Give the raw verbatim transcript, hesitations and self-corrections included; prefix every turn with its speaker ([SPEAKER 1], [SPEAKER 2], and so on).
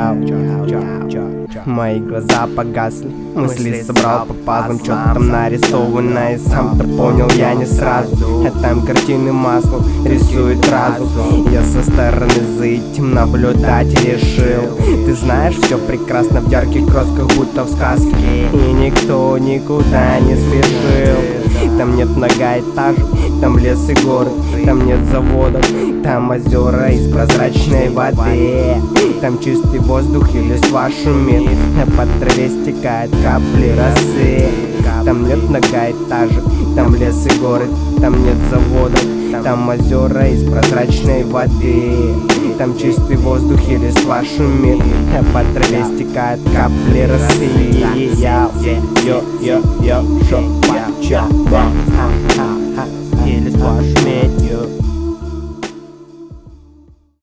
[SPEAKER 1] Мои глаза погасли, мысли собрал по пазлам, что-то там нарисовано, и сам-то понял я не сразу. А там картины маслом рисует разум. Я со стороны за этим наблюдать решил. Ты знаешь, все прекрасно в ярких красках, будто в сказке, и никто никуда не спешил. Там нет многоэтажек, там лес и горы, там нет заводов, там озера из прозрачной воды, там чистый воздух и листва шумит, а по траве стекают капли росы. Там нет многоэтажек, там лес и горы, там нет заводов, там озера из прозрачной воды, там чистый воздух и листва шумит, а по траве стекают капли росы. Я, йо, йо, йо, шо, я, ча, ба, ха, ха, ха, и листва шумит.